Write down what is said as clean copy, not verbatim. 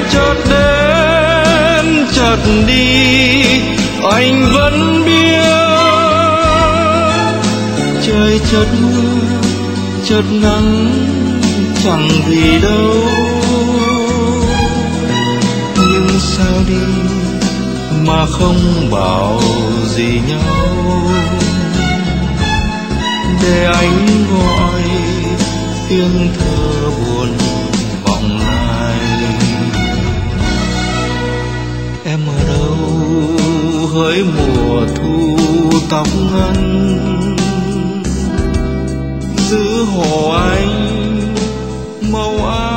chợt đến chợt đi, anh vẫn biết trời chợt mưa chợt nắng chẳng gì đâu. Nhưng sao đi mà không bảo gì nhau, để anh gọi tiếng thơ buồn vọng lại. Em ở đâu hỡi mùa thu tóc ngắn, giữ hộ anh màu áo